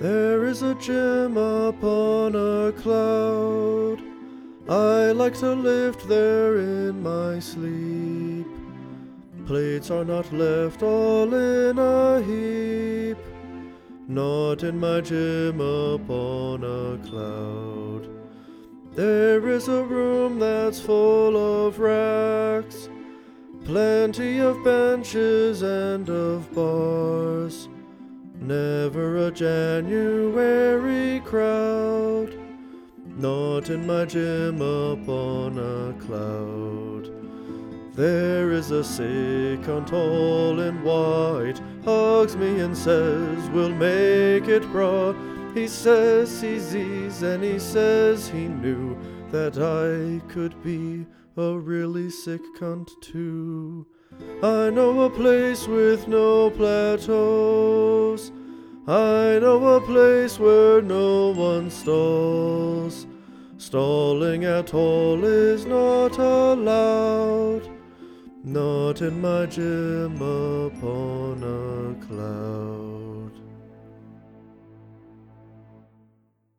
There is a gym upon a cloud. I like to lift there in my sleep. Plates are not left all in a heap, not in my gym upon a cloud. There is a room that's full of racks, plenty of benches and of bars. Never a January crowd, not in my gym upon a cloud. There is a sick un tall in white, hugs me and says, we'll make it bra. He says he's easy and he says he knew that I could be a really sick cunt too. I know a place with no plateaus. I know a place where no one stalls. Stalling at all is not allowed, not in my gym upon a cloud.